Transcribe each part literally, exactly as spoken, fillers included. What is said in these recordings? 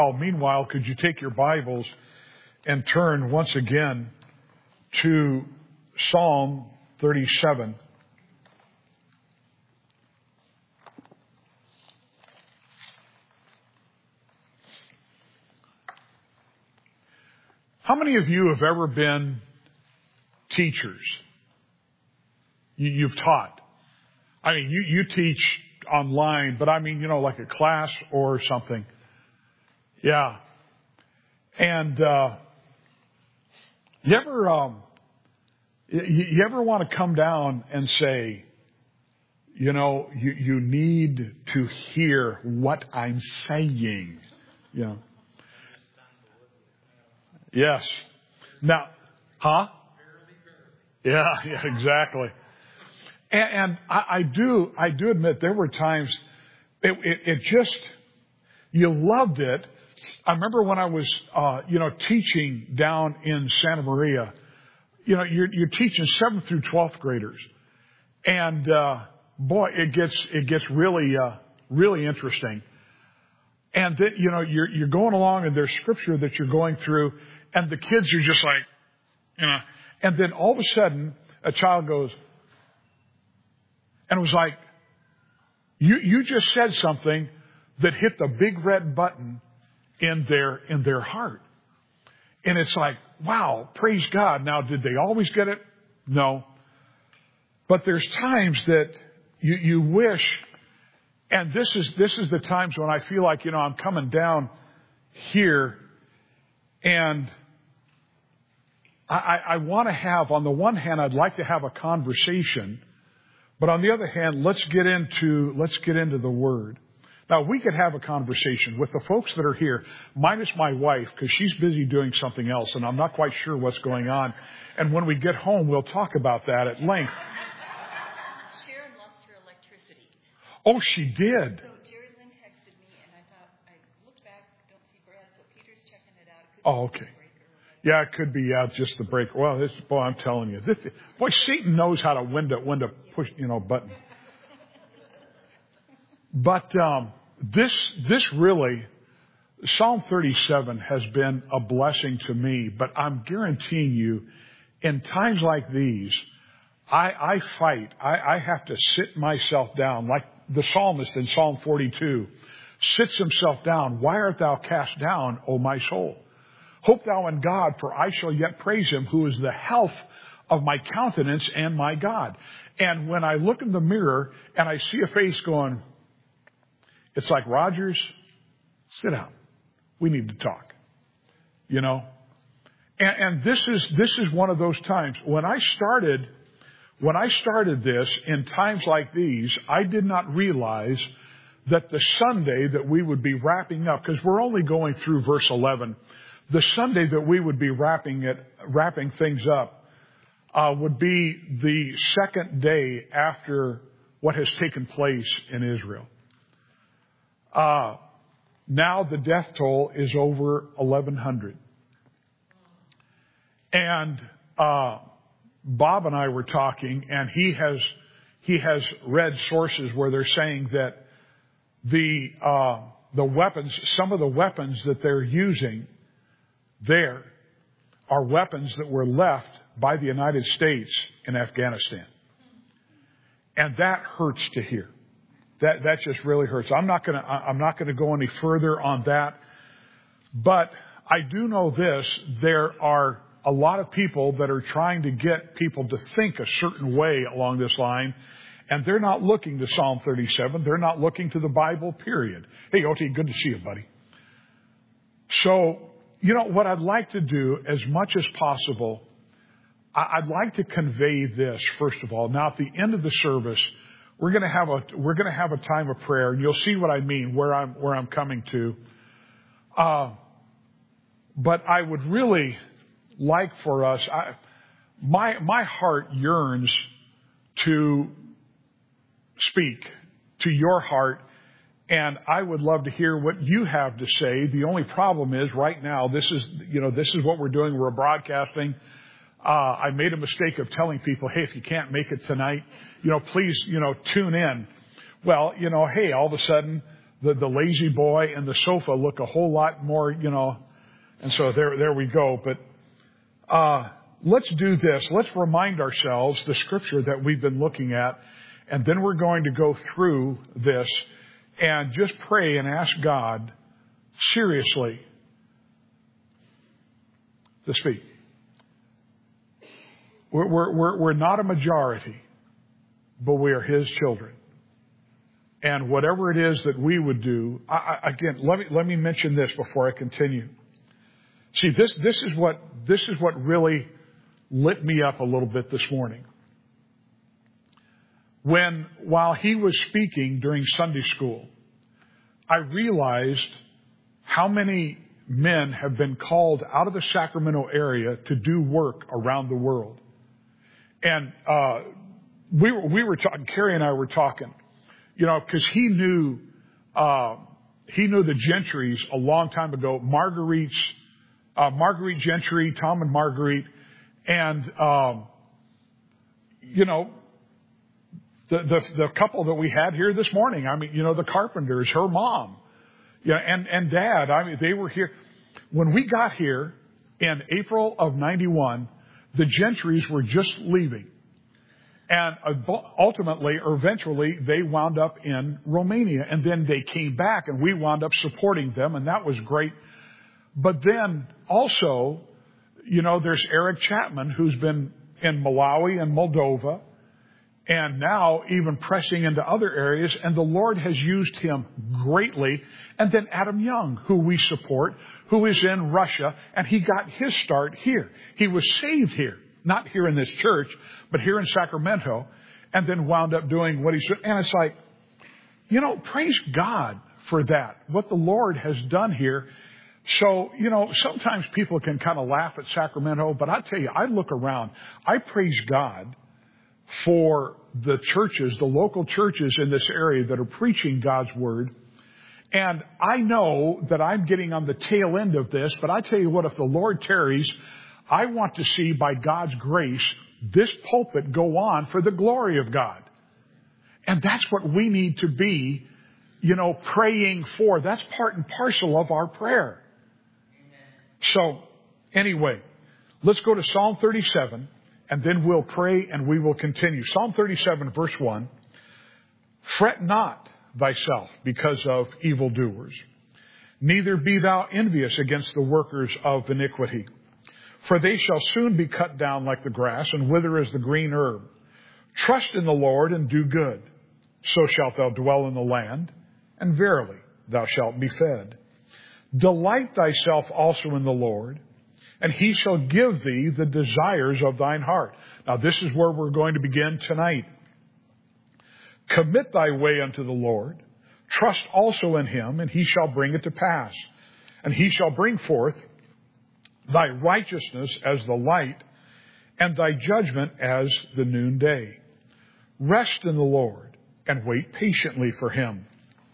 Meanwhile, could you take your Bibles and turn once again to Psalm thirty-seven. How many of you have ever been teachers? You, you've taught. I mean, you, you teach online, but I mean, you know, like a class or something. Yeah. And, uh, you ever, um, you, you ever want to come down and say, you know, you, you need to hear what I'm saying, you know? Yes. Now, huh? Yeah, yeah, exactly. And, and I, I do, I do admit there were times it, it, it just, you loved it. I remember when I was, uh, you know, teaching down in Santa Maria, you know, you're, you're teaching seventh through twelfth graders. And, uh, boy, it gets, it gets really, uh, really interesting. And then, you know, you're, you're going along and there's scripture that you're going through and the kids are just like, you know, and then all of a sudden a child goes, and it was like, you, you just said something that hit the big red button in their, in their heart. And it's like, wow, praise God. Now, did they always get it? No. But there's times that you, you wish, and this is, this is the times when I feel like, you know, I'm coming down here and I, I, I want to have, on the one hand, I'd like to have a conversation, but on the other hand, let's get into, let's get into the Word. Now, we could have a conversation with the folks that are here, minus my wife, because she's busy doing something else, and I'm not quite sure what's going on. And when we get home, we'll talk about that at length. Sharon lost her electricity. Oh, she did. So Jerry Lynn texted me, and I thought, I looked back, don't see Brad, so Peter's checking it out. It could Oh, be okay. a breaker. Yeah, it could be yeah, just the break. Well, this, boy, I'm telling you, this, boy, Satan knows how to when to when to push, you know, button. But um, this this really, Psalm thirty-seven has been a blessing to me. But I'm guaranteeing you, in times like these, I, I fight. I, I have to sit myself down, like the psalmist in Psalm forty-two sits himself down. Why art thou cast down, O my soul? Hope thou in God, for I shall yet praise him, who is the health of my countenance and my God. And when I look in the mirror and I see a face going, it's like, Rogers, sit down. We need to talk. You know? And, and this is, this is one of those times. When I started, when I started this in times like these, I did not realize that the Sunday that we would be wrapping up, because we're only going through verse eleven, the Sunday that we would be wrapping it, wrapping things up, uh, would be the second day after what has taken place in Israel. Uh, now the death toll is over eleven hundred. And, uh, Bob and I were talking, and he has, he has read sources where they're saying that the, uh, the weapons, some of the weapons that they're using there are weapons that were left by the United States in Afghanistan. And that hurts to hear. That, that just really hurts. I'm not gonna, I'm not gonna go any further on that. But I do know this, there are a lot of people that are trying to get people to think a certain way along this line. And they're not looking to Psalm thirty-seven. They're not looking to the Bible, period. Hey, O T, good to see you, buddy. So, you know, what I'd like to do as much as possible, I'd like to convey this, first of all. Now, at the end of the service, we're going to have a, we're going to have a time of prayer, and you'll see what I mean, where I'm, where I'm coming to. Uh, but I would really like for us, I, my, my heart yearns to speak to your heart, and I would love to hear what you have to say. The only problem is right now, this is, you know, this is what we're doing. We're broadcasting. Uh, I made a mistake of telling people, hey, if you can't make it tonight, you know, please, you know, tune in. Well, you know, hey, all of a sudden the, the lazy boy and the sofa look a whole lot more, you know, and so there, there we go. But, uh, let's do this. Let's remind ourselves the scripture that we've been looking at, and then we're going to go through this and just pray and ask God seriously to speak. We're, we're, we're not a majority, but we are His children. And whatever it is that we would do, I, I, again, let me, let me mention this before I continue. See, this, this is what, this is what really lit me up a little bit this morning. When, while he was speaking during Sunday school, I realized how many men have been called out of the Sacramento area to do work around the world. And, uh, we were, we were talking, Carrie and I were talking, you know, cause he knew, uh, he knew the Gentrys a long time ago, Marguerite's, uh, Marguerite Gentry, Tom and Marguerite, and, um, you know, the, the, the couple that we had here this morning, I mean, you know, the Carpenters, her mom, yeah, and, and dad, I mean, they were here. When we got here in April of ninety-one, the Gentrys were just leaving. And ultimately, or eventually, they wound up in Romania. And then they came back and we wound up supporting them, and that was great. But then also, you know, there's Eric Chapman, who's been in Malawi and Moldova, and now even pressing into other areas, and the Lord has used him greatly. And then Adam Young, who we support, who is in Russia, and he got his start here. He was saved here, not here in this church, but here in Sacramento, and then wound up doing what he's doing. And it's like, you know, praise God for that, what the Lord has done here. So, you know, sometimes people can kind of laugh at Sacramento, but I tell you, I look around, I praise God for the churches, the local churches in this area that are preaching God's word. And I know that I'm getting on the tail end of this, but I tell you what, if the Lord tarries, I want to see by God's grace this pulpit go on for the glory of God. And that's what we need to be, you know, praying for. That's part and parcel of our prayer. So anyway, let's go to Psalm thirty-seven. And then we'll pray and we will continue. Psalm thirty-seven, verse one. Fret not thyself because of evildoers, neither be thou envious against the workers of iniquity. For they shall soon be cut down like the grass and wither as the green herb. Trust in the Lord and do good. So shalt thou dwell in the land, and verily thou shalt be fed. Delight thyself also in the Lord, and he shall give thee the desires of thine heart. Now, this is where we're going to begin tonight. Commit thy way unto the Lord. Trust also in him, and he shall bring it to pass. And he shall bring forth thy righteousness as the light, and thy judgment as the noonday. Rest in the Lord, and wait patiently for him.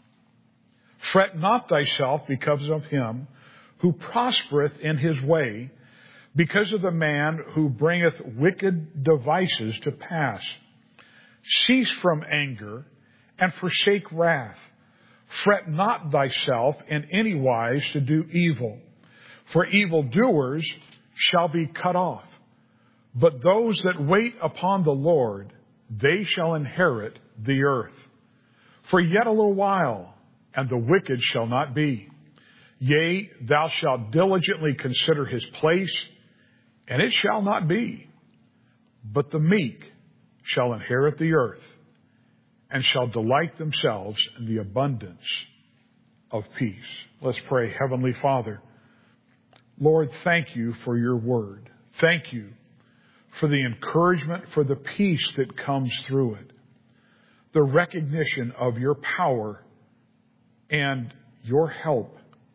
Fret not thyself because of him who prospereth in his way, because of the man who bringeth wicked devices to pass. Cease from anger, and forsake wrath. Fret not thyself in any wise to do evil, for evildoers shall be cut off. But those that wait upon the Lord, they shall inherit the earth. For yet a little while, and the wicked shall not be. Yea, thou shalt diligently consider his place, and it shall not be. But the meek shall inherit the earth, and shall delight themselves in the abundance of peace. Let's pray. Heavenly Father, Lord, thank you for your word. Thank you for the encouragement, for the peace that comes through it, the recognition of your power and your help.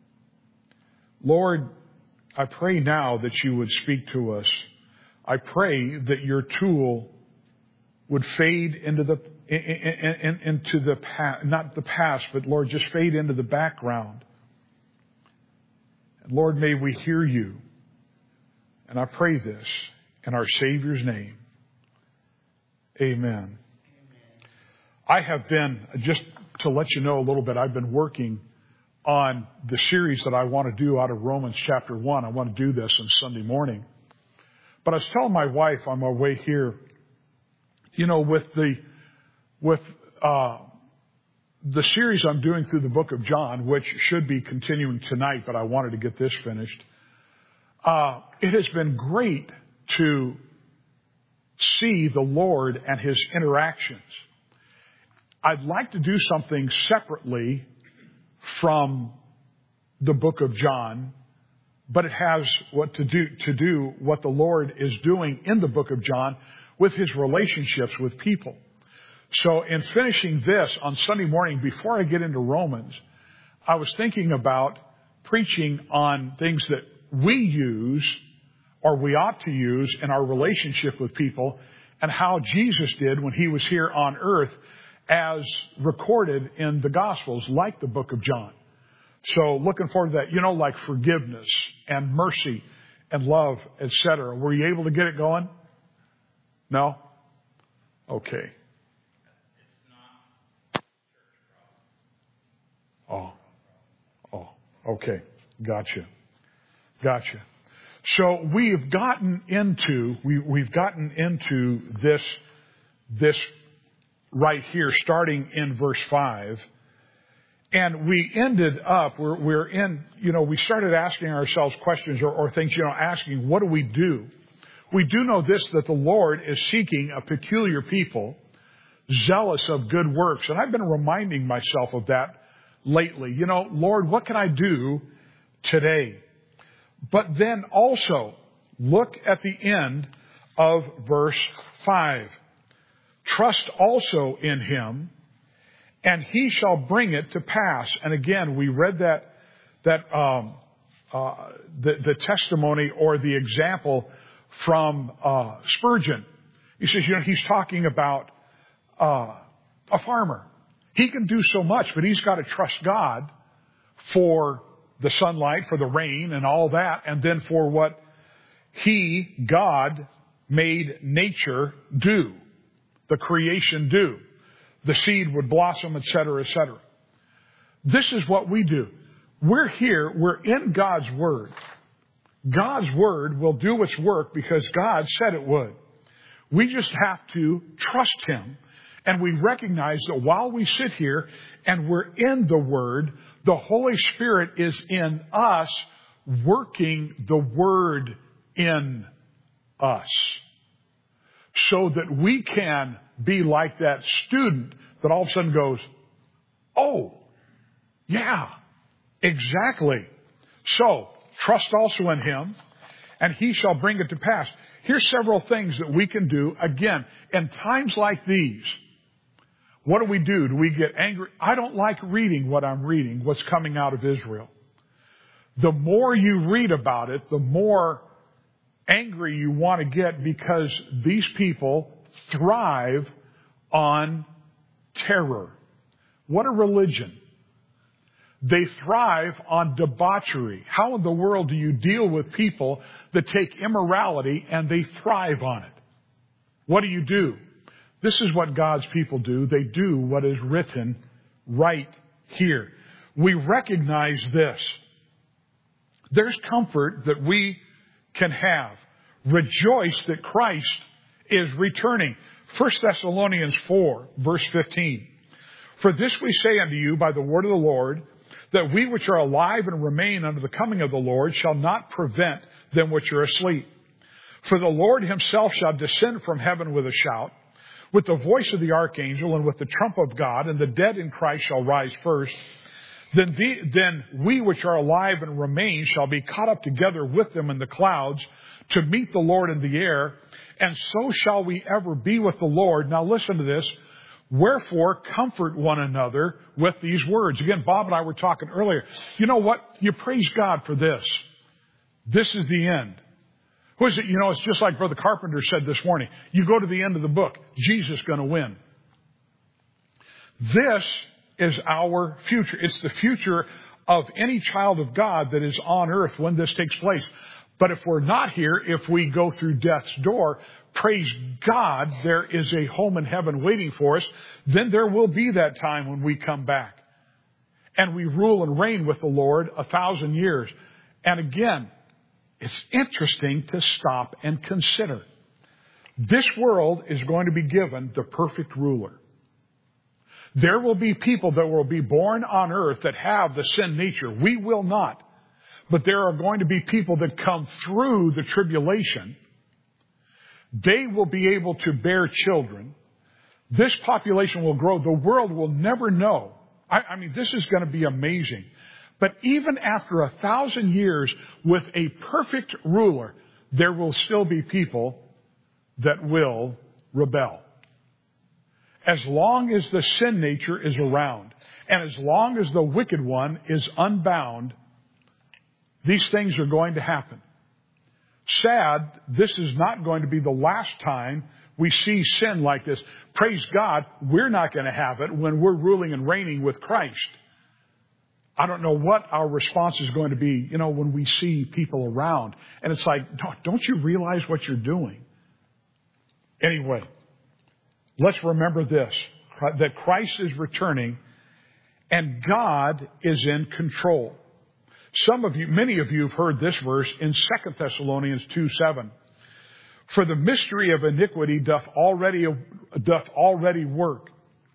Lord, I pray now that you would speak to us. I pray that your tool would fade into the in, in, into the past, not the past, but Lord, just fade into the background. And Lord, may we hear you. And I pray this in our Savior's name. Amen. Amen. I have been, just to let you know a little bit. I've been working on the series that I want to do out of Romans chapter one. I want to do this on Sunday morning. But I was telling my wife on my way here, you know, with the, with, uh, the series I'm doing through the book of John, which should be continuing tonight, but I wanted to get this finished. Uh, it has been great to see the Lord and His interactions. I'd like to do something separately from the book of John, but it has what to do, to do what the Lord is doing in the book of John with His relationships with people. So in finishing this on Sunday morning, before I get into Romans, I was thinking about preaching on things that we use or we ought to use in our relationship with people and how Jesus did when He was here on earth as recorded in the Gospels, like the book of John. So looking forward to that, you know, like forgiveness and mercy and love, et cetera. Were you able to get it going? No? Okay. Oh, oh, okay. Gotcha. Gotcha. So we've gotten into, we, we've gotten into this, this right here, starting in verse five. And we ended up, we're, we're in, you know, we started asking ourselves questions or, or things, you know, asking, what do we do? We do know this, that the Lord is seeking a peculiar people, zealous of good works. And I've been reminding myself of that lately. You know, Lord, what can I do today? But then also, look at the end of verse five. Trust also in Him, and He shall bring it to pass. And again, we read that, that, um, uh, the, the testimony or the example from, uh, Spurgeon. He says, you know, he's talking about, uh, a farmer. He can do so much, but he's got to trust God for the sunlight, for the rain and all that, and then for what He, God, made nature do, the creation do. The seed would blossom, et cetera, et cetera. This is what we do. We're here, we're in God's Word. God's Word will do its work because God said it would. We just have to trust Him. And we recognize that while we sit here and we're in the Word, the Holy Spirit is in us, working the Word in us. So that we can be like that student that all of a sudden goes, oh, yeah, exactly. So, trust also in Him, and He shall bring it to pass. Here's several things that we can do. Again, in times like these, what do we do? Do we get angry? I don't like reading what I'm reading, what's coming out of Israel. The more you read about it, the more angry you want to get because these people thrive on terror. What a religion. They thrive on debauchery. How in the world do you deal with people that take immorality and they thrive on it? What do you do? This is what God's people do. They do what is written right here. We recognize this. There's comfort that we can have. Rejoice that Christ is returning. First Thessalonians four, verse fifteen. For this we say unto you by the word of the Lord, that we which are alive and remain unto the coming of the Lord shall not prevent them which are asleep. For the Lord Himself shall descend from heaven with a shout, with the voice of the archangel, and with the trump of God, and the dead in Christ shall rise first. Then, the, then we which are alive and remain shall be caught up together with them in the clouds to meet the Lord in the air, and so shall we ever be with the Lord. Now listen to this. Wherefore, comfort one another with these words. Again, Bob and I were talking earlier. You know what? You praise God for this. This is the end. Who is it? You know, it's just like Brother Carpenter said this morning. You go to the end of the book. Jesus is going to win. This is our future. It's the future of any child of God that is on earth when this takes place. But if we're not here, if we go through death's door, praise God, there is a home in heaven waiting for us. Then there will be that time when we come back and we rule and reign with the Lord a thousand years. And again, it's interesting to stop and consider. This world is going to be given the perfect ruler. There will be people that will be born on earth that have the sin nature. We will not. But there are going to be people that come through the tribulation. They will be able to bear children. This population will grow. The world will never know. I, I mean, this is going to be amazing. But even after a thousand years with a perfect ruler, there will still be people that will rebel. As long as the sin nature is around, and as long as the wicked one is unbound, these things are going to happen. Sad, this is not going to be the last time we see sin like this. Praise God, we're not going to have it when we're ruling and reigning with Christ. I don't know what our response is going to be, you know, when we see people around. And it's like, don't you realize what you're doing? Anyway, let's remember this, that Christ is returning and God is in control. Some of you, many of you have heard this verse in Second Thessalonians two seven. For the mystery of iniquity doth already, doth already work.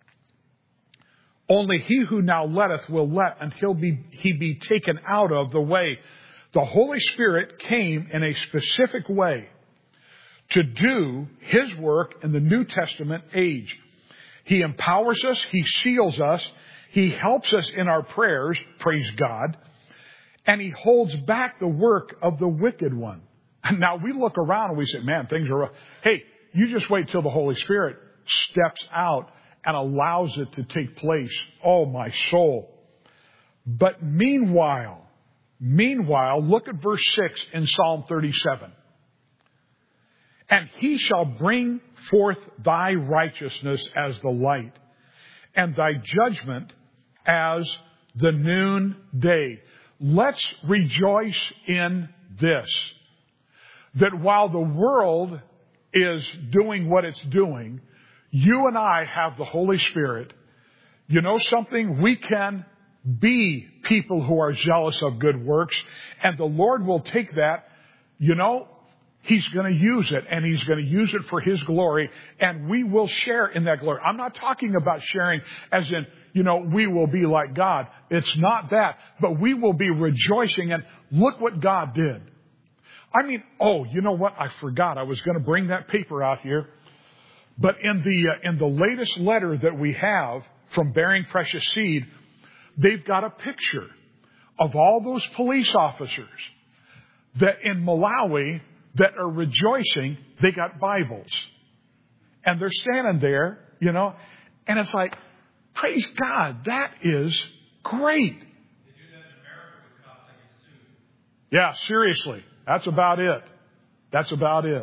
Only he who now letteth will let until be, he be taken out of the way. The Holy Spirit came in a specific way to do His work in the New Testament age. He empowers us. He seals us. He helps us in our prayers. Praise God. And He holds back the work of the wicked one. Now we look around and we say, man, things are rough. Hey, you just wait till the Holy Spirit steps out and allows it to take place. Oh, my soul. But meanwhile, meanwhile, look at verse six in Psalm thirty-seven. And He shall bring forth thy righteousness as the light, and thy judgment as the noonday. Let's rejoice in this, that while the world is doing what it's doing, you and I have the Holy Spirit. You know something? We can be people who are zealous of good works, and the Lord will take that, you know, He's going to use it, and He's going to use it for His glory, and we will share in that glory. I'm not talking about sharing as in, you know, we will be like God. It's not that, but we will be rejoicing, and look what God did. I mean, oh, you know what? I forgot. I was going to bring that paper out here. But in the, uh, in the latest letter that we have from Bearing Precious Seed, they've got a picture of all those police officers that in Malawi that are rejoicing. They got Bibles. And they're standing there, you know, and it's like, praise God, that is great. They do that in America with cops that get sued. Yeah, seriously. That's about it. That's about it.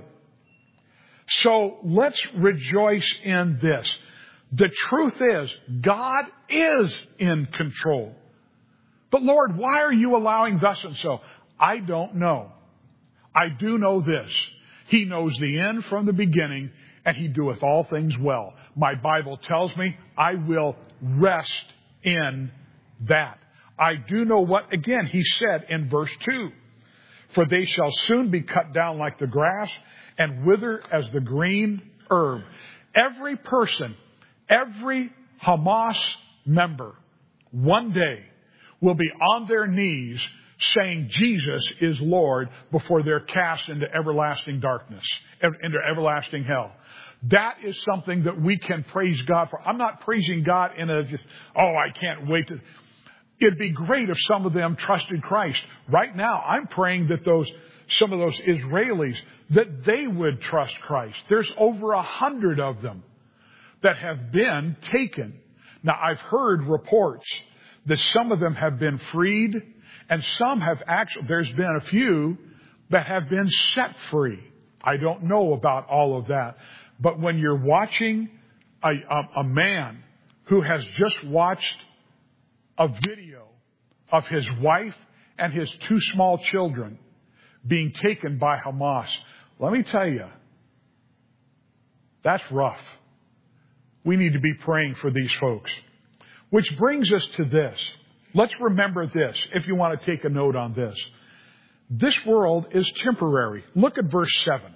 So let's rejoice in this. The truth is, God is in control. But Lord, why are you allowing thus and so? I don't know. I do know this. He knows the end from the beginning, and He doeth all things well. My Bible tells me I will rest in that. I do know what, again, He said in verse two. For they shall soon be cut down like the grass and wither as the green herb. Every person, every Hamas member, one day will be on their knees saying Jesus is Lord before they're cast into everlasting darkness, into everlasting hell. That is something that we can praise God for. I'm not praising God in a just, oh, I can't wait to... It'd be great if some of them trusted Christ. Right now, I'm praying that those, some of those Israelis, that they would trust Christ. There's over a hundred of them that have been taken. Now, I've heard reports that some of them have been freed, and some have actually, there's been a few that have been set free. I don't know about all of that. But when you're watching a, a, a man who has just watched a video of his wife and his two small children being taken by Hamas. Let me tell you, that's rough. We need to be praying for these folks. Which brings us to this. Let's remember this, if you want to take a note on this. This world is temporary. Look at verse seven.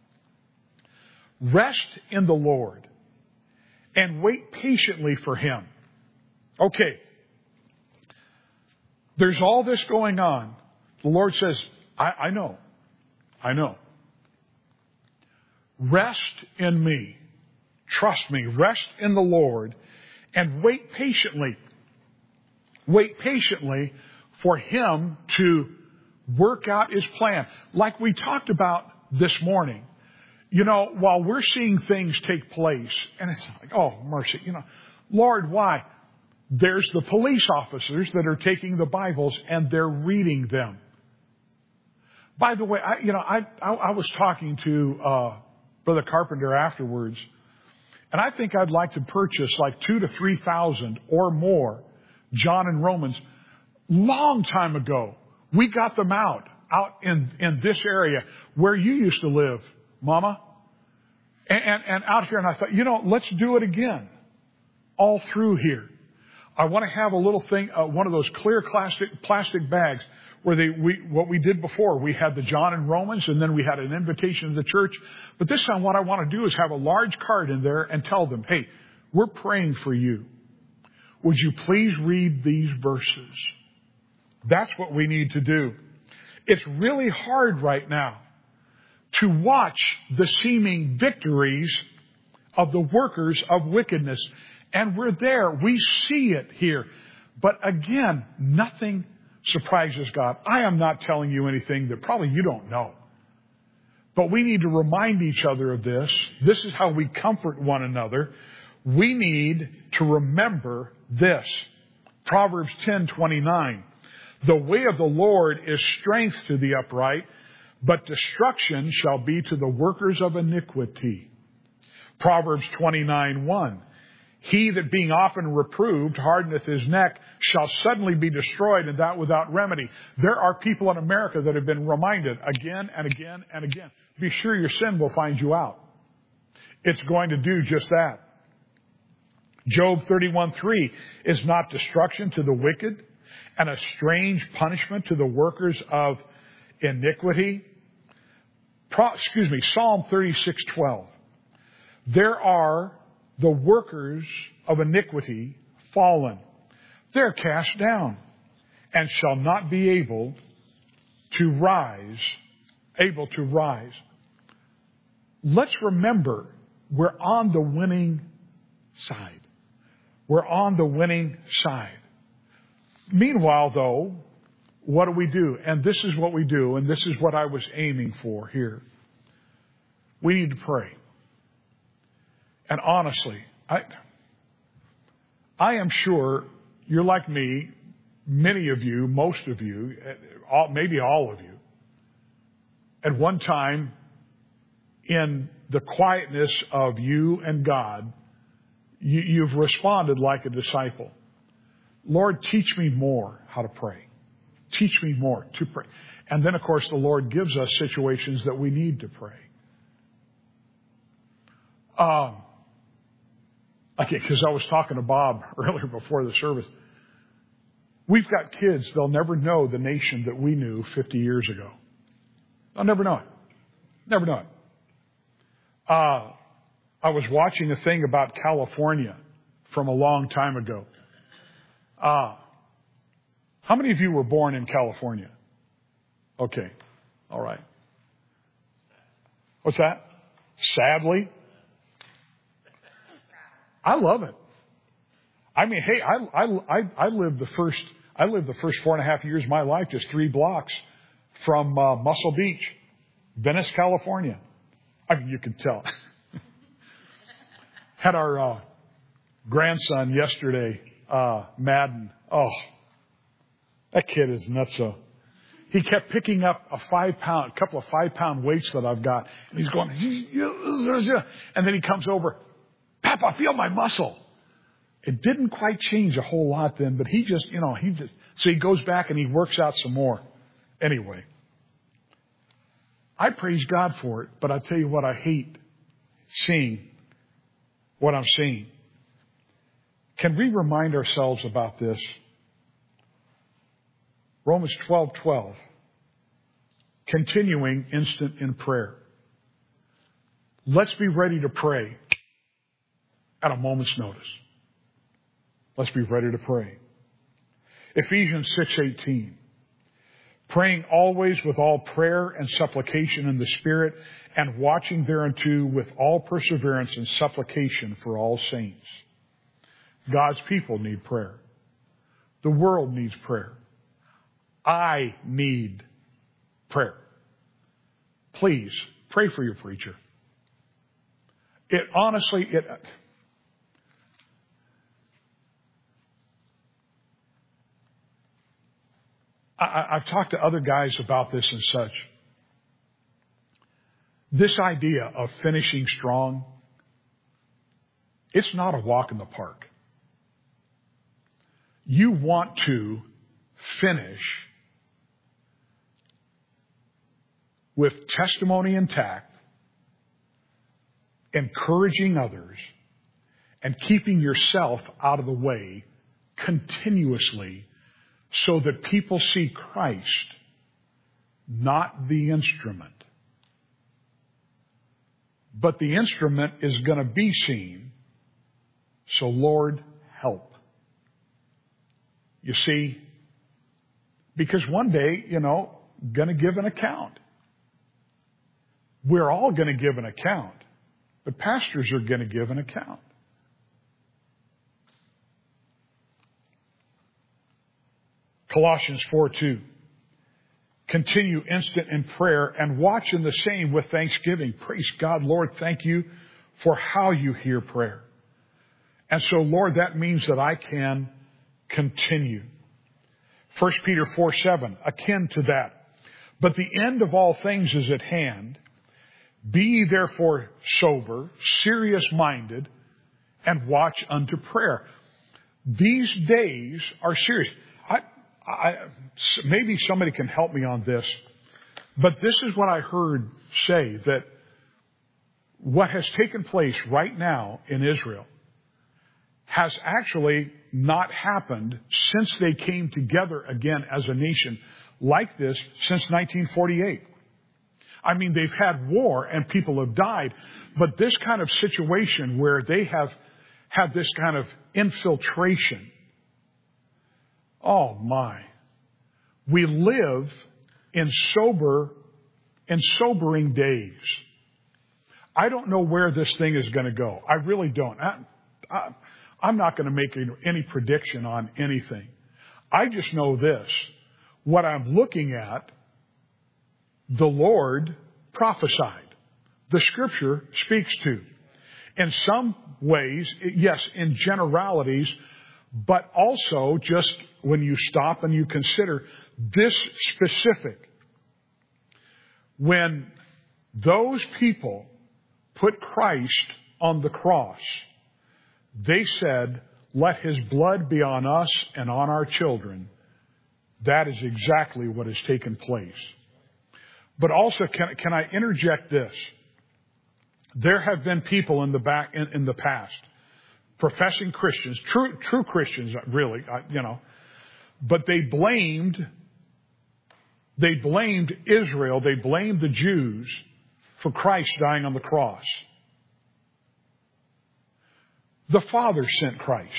Rest in the Lord and wait patiently for Him. Okay. There's all this going on. The Lord says, I, I know. I know. Rest in me. Trust me. Rest in the Lord and wait patiently. Wait patiently for Him to work out His plan. Like we talked about this morning. You know, while we're seeing things take place, and it's like, oh, mercy, you know, Lord, why? There's the police officers that are taking the Bibles and they're reading them. By the way, I, you know, I, I, I was talking to uh, Brother Carpenter afterwards, and I think I'd like to purchase like two to three thousand or more John and Romans. Long time ago, we got them out out in in this area where you used to live, Mama, and, and, and out here. And I thought, you know, let's do it again, all through here. I want to have a little thing, uh, one of those clear plastic plastic bags where they we what we did before. We had the John and Romans, and then we had an invitation to the church. But this time, what I want to do is have a large card in there and tell them, "Hey, we're praying for you. Would you please read these verses?" That's what we need to do. It's really hard right now to watch the seeming victories of the workers of wickedness. And we're there. We see it here. But again, nothing surprises God. I am not telling you anything that probably you don't know. But we need to remind each other of this. This is how we comfort one another. We need to remember this. Proverbs ten twenty-nine. The way of the Lord is strength to the upright, but destruction shall be to the workers of iniquity. Proverbs twenty-nine one. He that being often reproved hardeneth his neck shall suddenly be destroyed, and that without remedy. There are people in America that have been reminded again and again and again. Be sure your sin will find you out. It's going to do just that. Job thirty-one three is not destruction to the wicked and a strange punishment to the workers of iniquity. Pro, excuse me, Psalm thirty-six twelve. There are the workers of iniquity fallen. They're cast down and shall not be able to rise, able to rise. Let's remember we're on the winning side. We're on the winning side. Meanwhile, though, what do we do? And this is what we do, and this is what I was aiming for here. We need to pray. And honestly, I, I am sure you're like me, many of you, most of you, all, maybe all of you, at one time in the quietness of you and God, you, you've responded like a disciple. Lord, teach me more how to pray. Teach me more to pray. And then, of course, the Lord gives us situations that we need to pray. Um, okay, because I was talking to Bob earlier before the service. We've got kids, they'll never know the nation that we knew fifty years ago. They'll never know it. Never know it. Uh, I was watching a thing about California from a long time ago. Uh, how many of you were born in California? Okay. All right. What's that? Sadly. I love it. I mean, hey, I, I, I, I lived the first, I lived the first four and a half years of my life just three blocks from uh, Muscle Beach, Venice, California. I mean, you can tell. Had our uh, grandson yesterday, uh, Madden. Oh, that kid is nutso. He kept picking up a five pound, couple of five pound weights that I've got, and he's going, and then he comes over, Papa, feel my muscle. It didn't quite change a whole lot then, but he just, you know, he just, so he goes back and he works out some more. Anyway, I praise God for it, but I tell you what, I hate seeing what I'm seeing. Can we remind ourselves about this? Romans twelve twelve. Continuing instant in prayer. Let's be ready to pray at a moment's notice. Let's be ready to pray. Ephesians six eighteen. Praying always with all prayer and supplication in the Spirit, and watching thereunto with all perseverance and supplication for all saints. God's people need prayer. The world needs prayer. I need prayer. Please pray for your preacher. It honestly, it, I, I've talked to other guys about this and such. This idea of finishing strong, it's not a walk in the park. You want to finish with testimony intact, encouraging others, and keeping yourself out of the way continuously so that people see Christ, not the instrument. But the instrument is going to be seen, so Lord, help. You see, because one day, you know, going to give an account. We're all going to give an account, but pastors are going to give an account. Colossians four two. Continue instant in prayer and watch in the same with thanksgiving. Praise God, Lord, thank you for how you hear prayer. And so, Lord, that means that I can continue. First Peter four seven, akin to that. But the end of all things is at hand. Be ye therefore sober, serious-minded, and watch unto prayer. These days are serious. I, I, maybe somebody can help me on this, but this is what I heard say, that what has taken place right now in Israel has actually not happened since they came together again as a nation like this since nineteen forty-eight. I mean, they've had war and people have died, but this kind of situation where they have had this kind of infiltration, oh my. We live in sober, in sobering days. I don't know where this thing is going to go. I really don't. I, I, I'm not going to make any prediction on anything. I just know this. What I'm looking at, the Lord prophesied. The Scripture speaks to. In some ways, yes, in generalities, but also just when you stop and you consider this specific. When those people put Christ on the cross, they said, let his blood be on us and on our children. That is exactly what has taken place. But also, can, can I interject this? There have been people in the back in, in the past, professing Christians, true true Christians, really, you know, but they blamed they blamed Israel, they blamed the Jews for Christ dying on the cross. The Father sent Christ.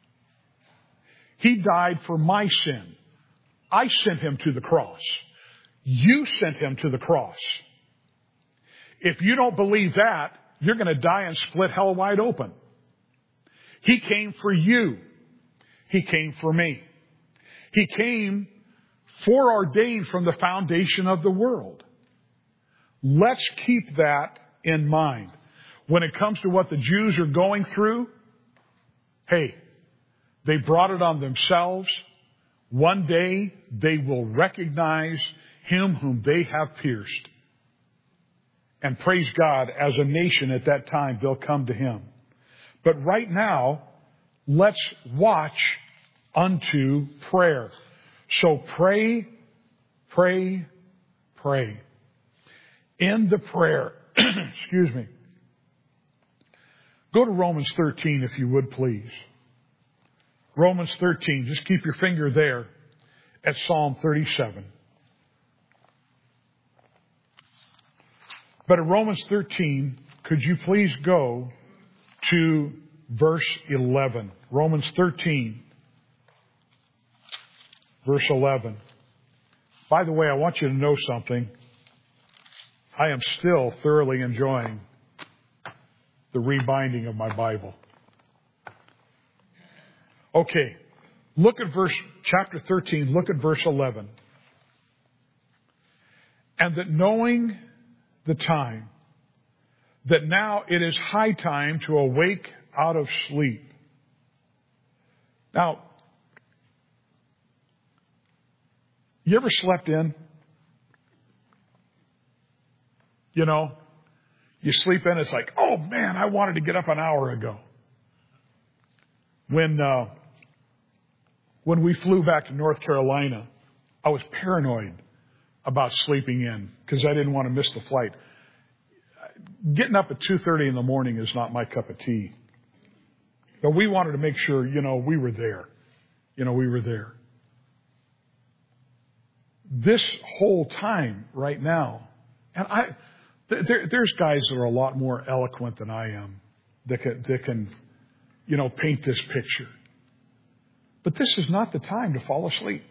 He died for my sin. I sent him to the cross. You sent him to the cross. If you don't believe that, you're going to die and split hell wide open. He came for you. He came for me. He came foreordained from the foundation of the world. Let's keep that in mind. When it comes to what the Jews are going through, hey, they brought it on themselves. One day they will recognize him whom they have pierced. And praise God, as a nation at that time, they'll come to him. But right now, let's watch unto prayer. So pray, pray, pray. in the prayer. Excuse me. Go to Romans thirteen, if you would, please. Romans thirteen. Just keep your finger there at Psalm thirty-seven. But in Romans thirteen, could you please go to verse eleven? Romans thirteen, verse eleven. By the way, I want you to know something. I am still thoroughly enjoying the rebinding of my Bible. Okay, look at verse, chapter thirteen, look at verse eleven. And that knowing the time, that now it is high time to awake out of sleep. Now, you ever slept in? You know, you sleep in, it's like, oh man, I wanted to get up an hour ago. When, uh, when we flew back to North Carolina, I was paranoid about sleeping in because I didn't want to miss the flight. Getting up at two thirty in the morning is not my cup of tea. But we wanted to make sure, you know, we were there. You know, we were there. This whole time right now, and I, there, there's guys that are a lot more eloquent than I am that can, that can, you know, paint this picture. But this is not the time to fall asleep.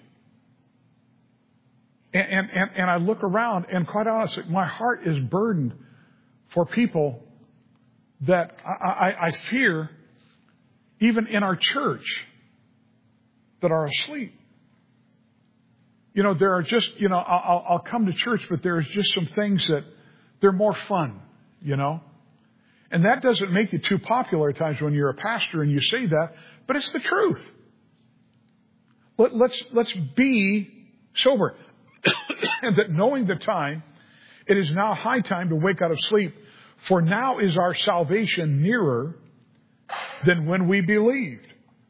And, and, and, and I look around, and quite honestly, my heart is burdened for people that I, I, I fear, even in our church, that are asleep. You know, there are just, you know, I'll, I'll come to church, but there's just some things that they're more fun, you know. And that doesn't make you too popular at times when you're a pastor and you say that, but it's the truth. Let, let's, let's be sober. And that knowing the time, it is now high time to wake out of sleep, for now is our salvation nearer than when we believed.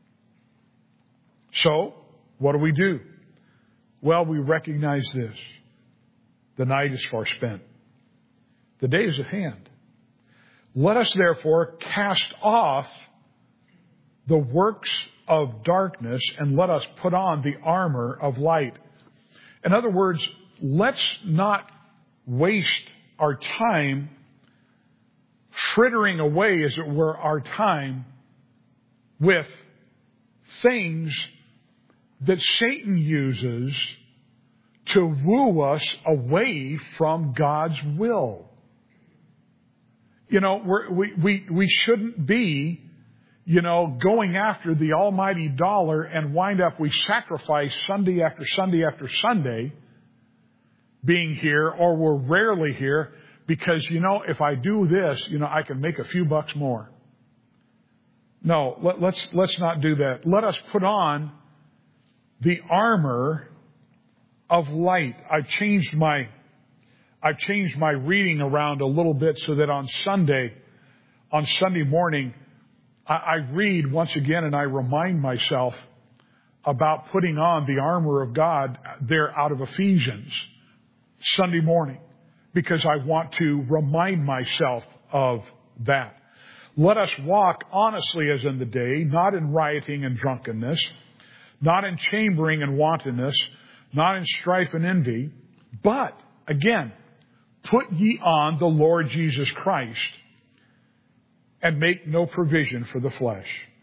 So, what do we do? Well, we recognize this. The night is far spent. The day is at hand. Let us therefore cast off the works of darkness and let us put on the armor of light. In other words, let's not waste our time frittering away, as it were, our time with things that Satan uses to woo us away from God's will. You know, we're, we we we shouldn't be, you know, going after the almighty dollar and wind up we sacrifice Sunday after Sunday after Sunday being here, or we're rarely here because, you know, if I do this, you know, I can make a few bucks more. No, let, let's let's not do that. Let us put on the armor of light. I've changed my I've changed my reading around a little bit so that on Sunday, on Sunday morning, I, I read once again and I remind myself about putting on the armor of God there out of Ephesians Sunday morning, because I want to remind myself of that. Let us walk honestly as in the day, not in rioting and drunkenness, not in chambering and wantonness, not in strife and envy, but, again, put ye on the Lord Jesus Christ and make no provision for the flesh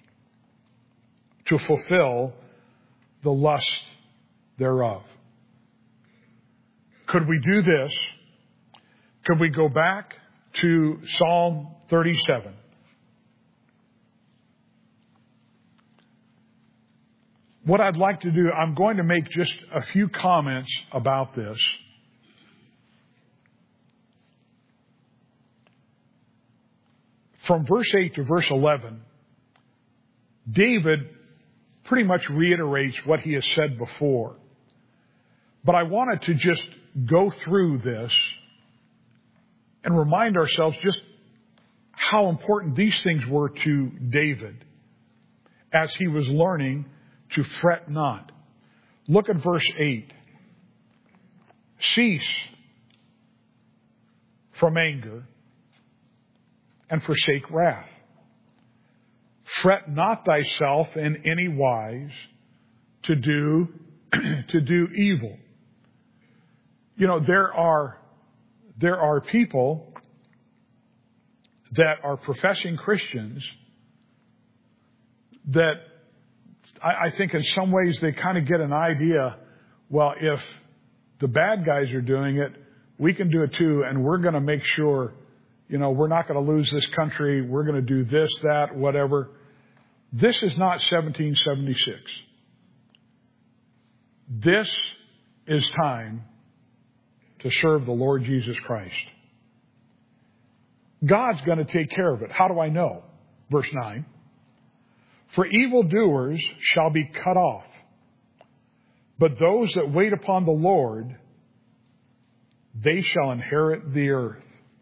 to fulfill the lust thereof. Could we do this? Could we go back to Psalm thirty-seven? What I'd like to do, I'm going to make just a few comments about this. From verse eight to verse eleven, David pretty much reiterates what he has said before. But I wanted to just go through this and remind ourselves just how important these things were to David as he was learning to fret not. Look at verse eight. Cease, from anger and forsake wrath. Fret not thyself in any wise to do, to do evil. You know, there are, there are people that are professing Christians that I, I think in some ways they kind of get an idea, well, if the bad guys are doing it, we can do it too, and we're going to make sure, you know, we're not going to lose this country, we're going to do this, that, whatever. This is not seventeen seventy-six. This is time to serve the Lord Jesus Christ. God's going to take care of it. How do I know? Verse nine. For evildoers shall be cut off, but those that wait upon the Lord, they shall inherit the earth.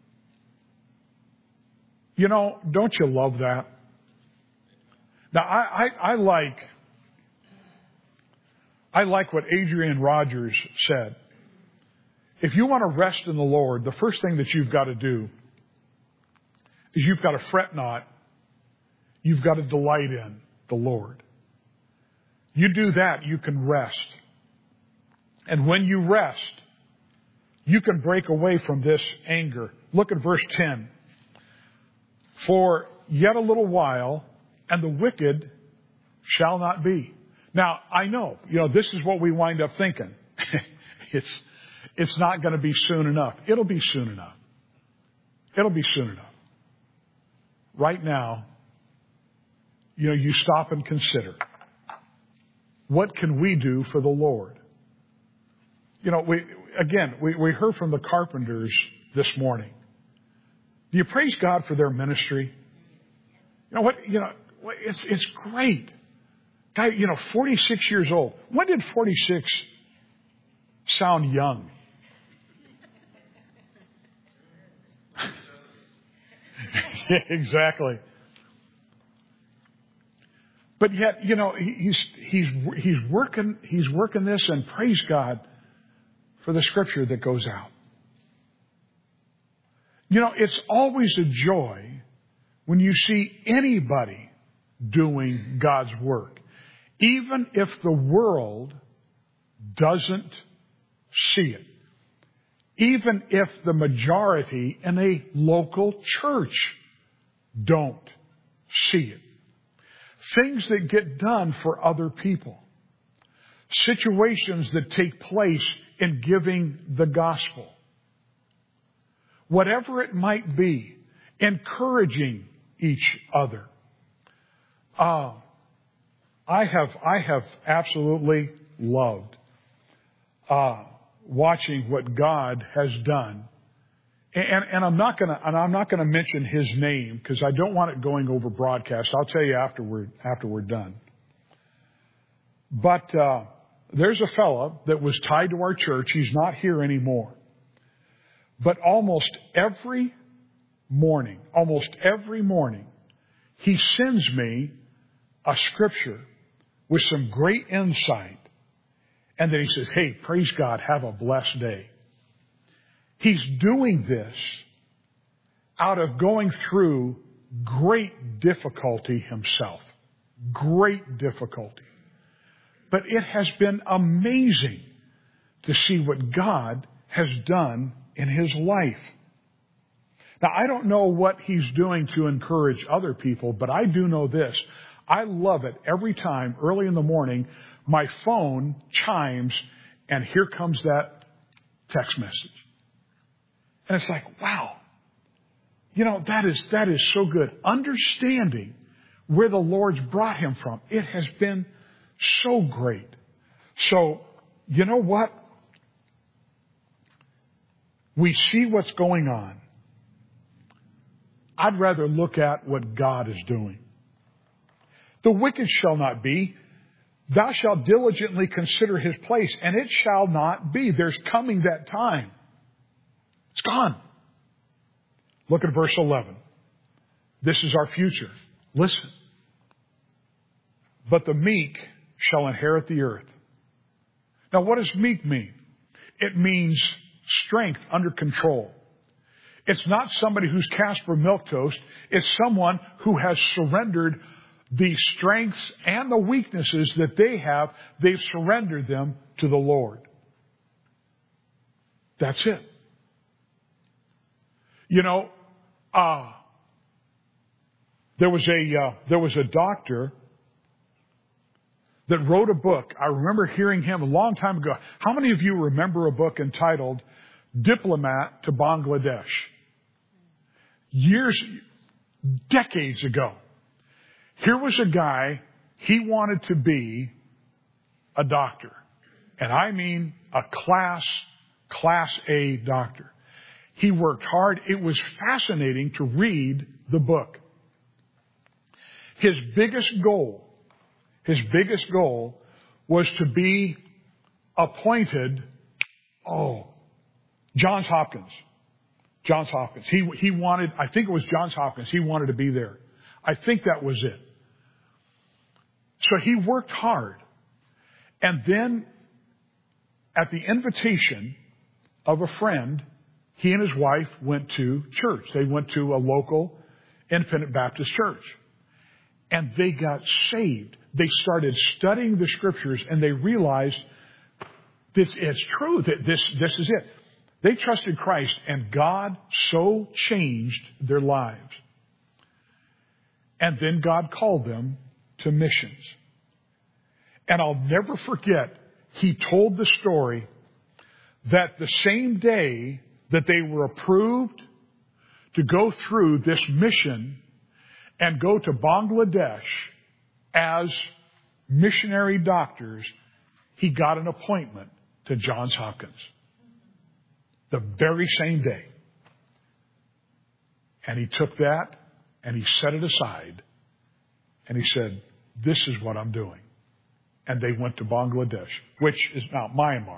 You know, don't you love that? Now, I, I, I like, I like what Adrian Rogers said. If you want to rest in the Lord, the first thing that you've got to do is you've got to fret not. You've got to delight in the Lord. You do that, you can rest. And when you rest, you can break away from this anger. Look at verse ten. For yet a little while, and the wicked shall not be. Now, I know, you know, this is what we wind up thinking. it's, it's not going to be soon enough. It'll be soon enough. It'll be soon enough. Right now, you know, you stop and consider, what can we do for the Lord? You know, we, again, we, we heard from the carpenters this morning. Do you praise God for their ministry? You know what, you know, it's, it's great. Guy, you know, forty-six years old. When did forty-six sound young? Exactly. But yet, you know, he's, he's, he's working, he's working this, and praise God for the scripture that goes out. You know, it's always a joy when you see anybody doing God's work, even if the world doesn't see it, even if the majority in a local church don't see it. Things that get done for other people. Situations that take place in giving the gospel. Whatever it might be, encouraging each other. Uh, I have, I have absolutely loved uh, watching what God has done. And, and I'm not gonna, and I'm not gonna mention his name because I don't want it going over broadcast. I'll tell you after we're, after we're done. But, uh, there's a fellow that was tied to our church. He's not here anymore. But almost every morning, almost every morning, he sends me a scripture with some great insight. And then he says, hey, praise God, have a blessed day. He's doing this out of going through great difficulty himself. Great difficulty. But it has been amazing to see what God has done in his life. Now, I don't know what he's doing to encourage other people, but I do know this. I love it every time, early in the morning, my phone chimes, and here comes that text message. And it's like, wow, you know, that is, that is so good. Understanding where the Lord's brought him from. It has been so great. So, you know what? We see what's going on. I'd rather look at what God is doing. The wicked shall not be. Thou shalt diligently consider his place, and it shall not be. There's coming that time. It's gone. Look at verse eleven. This is our future. Listen. But the meek shall inherit the earth. Now, what does meek mean? It means strength under control. It's not somebody who's Casper milquetoast. It's someone who has surrendered the strengths and the weaknesses that they have. They've surrendered them to the Lord. That's it. You know, uh, there was a uh, there was a doctor that wrote a book. I remember hearing him a long time ago. How many of you remember a book entitled Diplomat to Bangladesh? Years, decades ago. Here was a guy, he wanted to be a doctor. And I mean a class, class A doctor. He worked hard. It was fascinating to read the book. His biggest goal, his biggest goal was to be appointed, oh, Johns Hopkins. Johns Hopkins. He, he wanted, I think it was Johns Hopkins. He wanted to be there. I think that was it. So he worked hard. And then at the invitation of a friend, he and his wife went to church. They went to a local Independent Baptist church. And they got saved. They started studying the scriptures and they realized this is true. That this, this is it. They trusted Christ and God so changed their lives. And then God called them to missions. And I'll never forget, he told the story that the same day that they were approved to go through this mission and go to Bangladesh as missionary doctors, he got an appointment to Johns Hopkins. The very same day. And he took that and he set it aside. And he said, this is what I'm doing. And they went to Bangladesh, which is now Myanmar.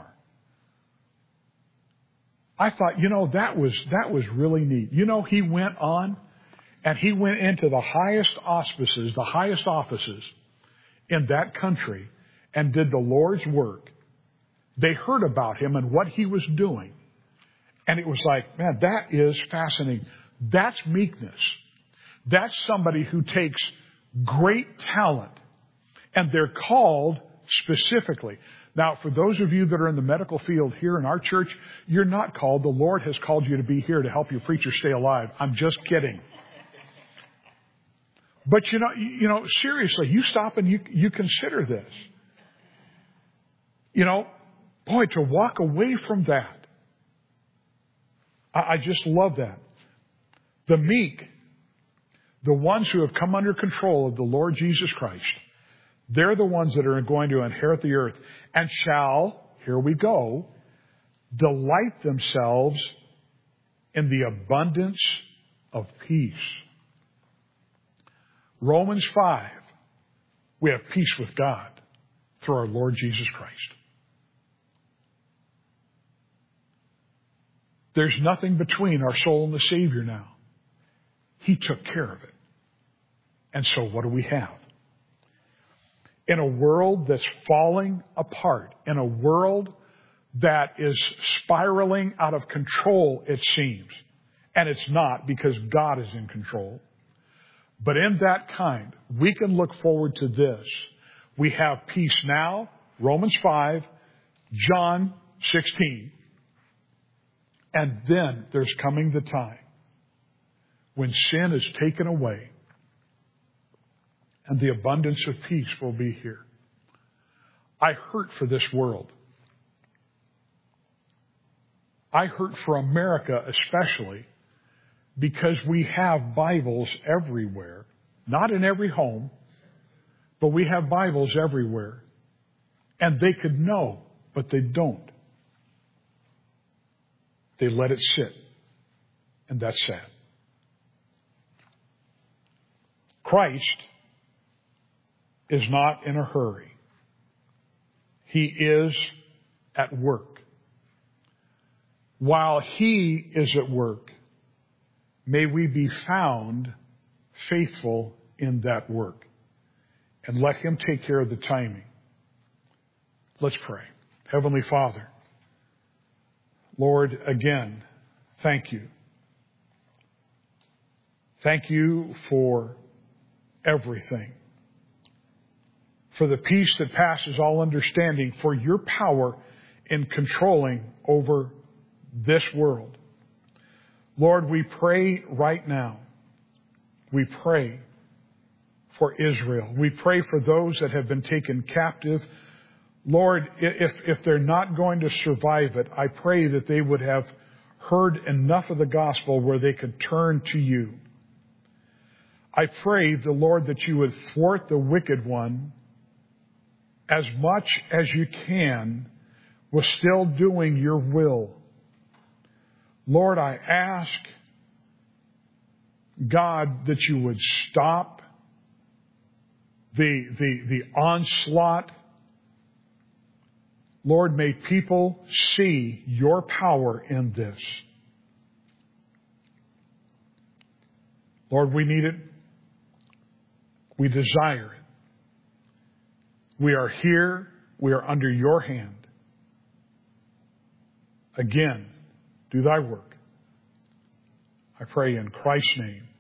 I thought, you know, that was, that was really neat. You know, he went on and he went into the highest auspices, the highest offices in that country and did the Lord's work. They heard about him and what he was doing. And it was like, man, that is fascinating. That's meekness. That's somebody who takes great talent and they're called specifically. Now, for those of you that are in the medical field here in our church, you're not called. The Lord has called you to be here to help your preacher stay alive. I'm just kidding. But you know, you know, seriously, you stop and you, you consider this. You know, boy, to walk away from that. I just love that. The meek, the ones who have come under control of the Lord Jesus Christ, they're the ones that are going to inherit the earth and shall, here we go, delight themselves in the abundance of peace. Romans five, we have peace with God through our Lord Jesus Christ. There's nothing between our soul and the Savior now. He took care of it. And so what do we have? In a world that's falling apart, in a world that is spiraling out of control, it seems. And it's not, because God is in control. But in that kind, we can look forward to this. We have peace now, Romans five, John sixteen. And then there's coming the time when sin is taken away and the abundance of peace will be here. I hurt for this world. I hurt for America especially because we have Bibles everywhere, not in every home, but we have Bibles everywhere. And they could know, but they don't. They let it sit. And that's sad. Christ is not in a hurry. He is at work. While He is at work, may we be found faithful in that work. And let Him take care of the timing. Let's pray. Heavenly Father, Lord, again, thank you Thank you for everything, for the peace that passes all understanding, for your power in controlling over this world. Lord, we pray right now. We pray for Israel. We pray for those that have been taken captive. Lord, if, if they're not going to survive it, I pray that they would have heard enough of the gospel where they could turn to you. I pray, the Lord, that you would thwart the wicked one as much as you can with still doing your will. Lord, I ask, God, that you would stop the, the, the onslaught. Lord, may people see your power in this. Lord, we need it. We desire it. We are here. We are under your hand. Again, do thy work. I pray in Christ's name.